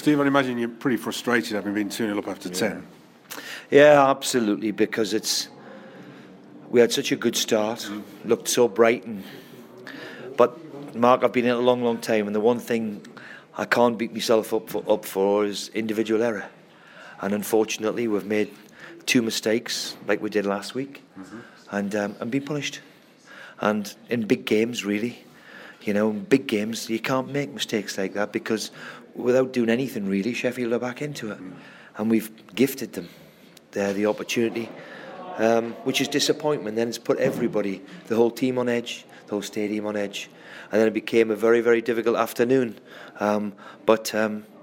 Steve, I'd imagine you're pretty frustrated having been 2-0 up after 10. Yeah, absolutely, because we had such a good start, looked so bright, but Mark, I've been in it a long, long time, and the one thing I can't beat myself up for is individual error. And unfortunately, we've made 2 mistakes like we did last week, and been punished. And in big games, really, in big games, you can't make mistakes like that, because without doing anything really, Sheffield are back into it, and we've gifted them the opportunity, which is disappointment. Then it's put everybody, the whole team on edge, the whole stadium on edge, and then it became a very, very difficult afternoon. But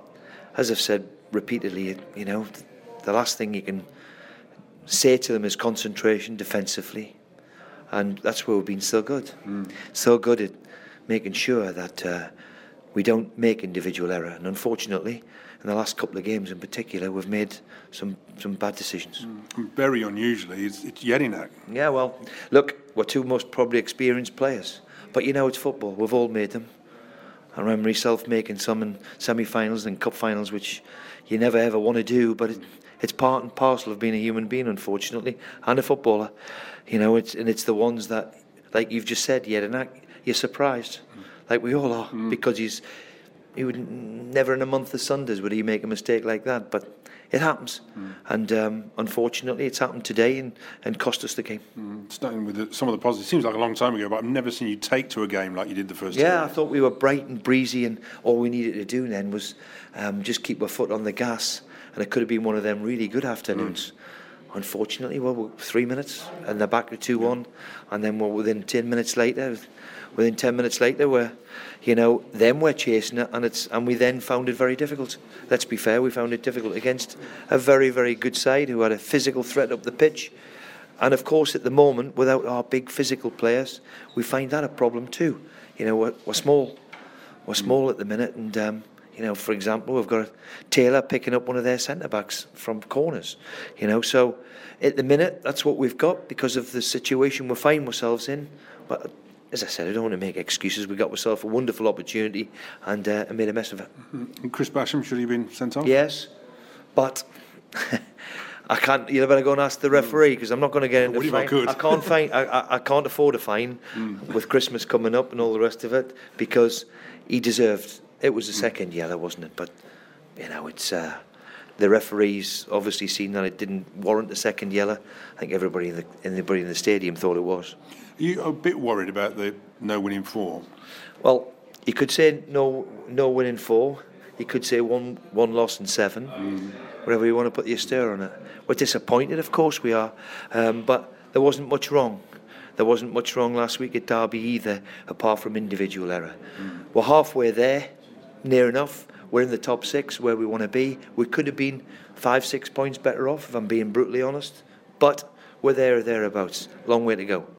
as I've said repeatedly, the last thing you can say to them is concentration defensively, and that's where we've been so good, so good at making sure that we don't make individual error. And unfortunately, in the last couple of games in particular, we've made some bad decisions. Very unusually, it's Jedinak. Yeah, well, look, we're 2 most probably experienced players, but it's football. We've all made them. I remember myself making some in semi-finals and cup finals, which you never ever want to do, but it's part and parcel of being a human being, unfortunately, and a footballer. It's the ones that, like you've just said, Jedinak, you're surprised, like we all are, because he would never in a month of Sundays would he make a mistake like that, but it happens, and unfortunately it's happened today and cost us the game. Starting with some of the positives, it seems like a long time ago, but I've never seen you take to a game like you did the first time. Yeah, I thought we were bright and breezy, and all we needed to do then was just keep our foot on the gas, and it could have been one of them really good afternoons. Unfortunately, we're 3 minutes and they're back to 2-1, and then we're within 10 minutes later. Within 10 minutes later, then we're chasing it, and we then found it very difficult. Let's be fair, we found it difficult against a very, very good side who had a physical threat up the pitch. And of course, at the moment, without our big physical players, we find that a problem too. We're small. We're small at the minute, and for example, we've got Taylor picking up one of their centre-backs from corners. So at the minute, that's what we've got because of the situation we find ourselves in. But as I said, I don't want to make excuses. We got ourselves a wonderful opportunity and made a mess of it. And Chris Basham, should he have been sent off? Yes, but I can't. You better go and ask the referee, because I'm not going to get into. What if I could? I can't fine. I can't afford a fine with Christmas coming up and all the rest of it, because he deserved. It was a second yellow, wasn't it? But it's the referees obviously seen that it didn't warrant a second yellow. I think everybody in the stadium thought it was. Are you a bit worried about the no winning form? Well, you could say no winning 4. You could say one loss in 7. Whatever you want to put your stir on it. We're disappointed, of course we are, but there wasn't much wrong. There wasn't much wrong last week at Derby either, apart from individual error. We're halfway there, near enough. We're in the top 6 where we want to be. We could have been 5-6 points better off, if I'm being brutally honest, but we're there or thereabouts. Long way to go.